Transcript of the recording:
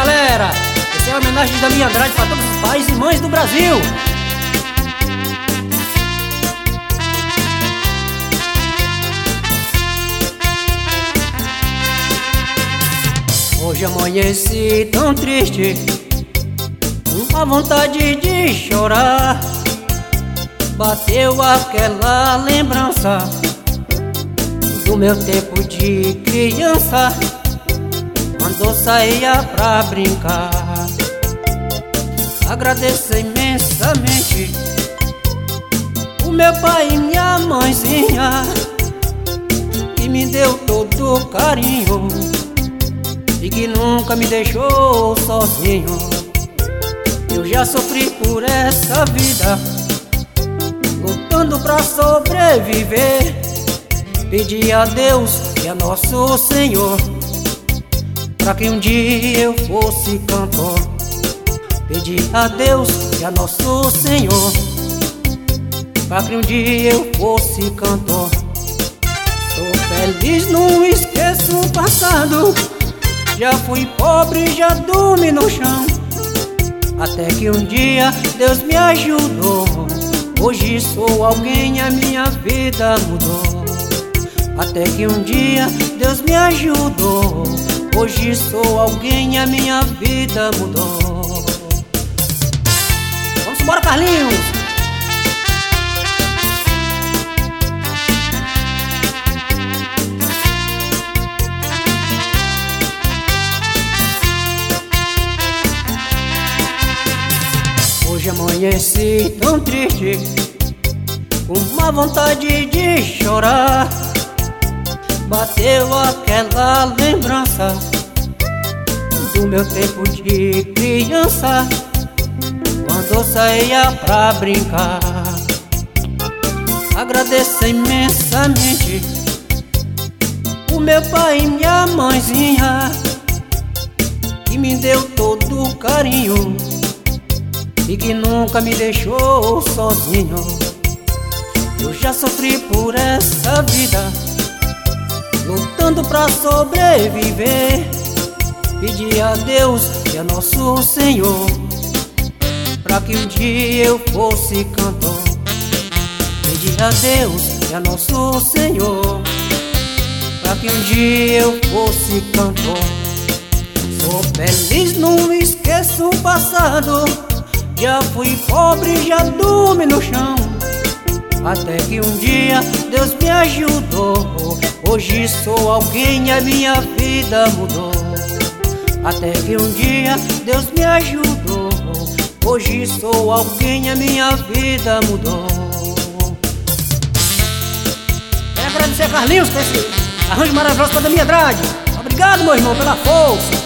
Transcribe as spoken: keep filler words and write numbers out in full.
galera! Essa é a homenagem da minha Andrade para todos os pais e mães do Brasil. Hoje amanheci tão triste, com a vontade de chorar. Bateu aquela lembrança do meu tempo de criança, quando eu saía pra brincar. Agradeço imensamente o meu pai e minha mãezinha, que me deu todo o carinho e que nunca me deixou sozinho. Eu já sofri por essa vida, lutando pra sobreviver. Pedi a Deus e a Nosso Senhor pra que um dia eu fosse cantor. Pedi a Deus e a Nosso Senhor pra que um dia eu fosse cantor. Sou feliz, não esqueço o passado. Já fui pobre, já dormi no chão, até que um dia Deus me ajudou. Hoje sou alguém, a minha vida mudou. Até que um dia Deus me ajudou. Hoje sou alguém, a minha vida mudou. Vamos embora, Carlinhos! Hoje amanheci tão triste, com uma vontade de chorar. Bateu aquela lembrança do meu tempo de criança, quando eu saía pra brincar. Agradeço imensamente o meu pai e minha mãezinha, que me deu todo o carinho e que nunca me deixou sozinho. Eu já sofri por essa vida, lutando pra sobreviver. Pedi a Deus e a Nosso Senhor pra que um dia eu fosse cantor. Pedi a Deus e a Nosso Senhor pra que um dia eu fosse cantor. Sou feliz, não esqueço o passado. Já fui pobre, já dormi no chão, até que um dia Deus me ajudou. Hoje sou alguém, a minha vida mudou. Até que um dia Deus me ajudou. Hoje sou alguém, a minha vida mudou. Quero agradecer a Carlinhos por esse arranjo maravilhoso para a minha Andrade. Obrigado, meu irmão, pela força.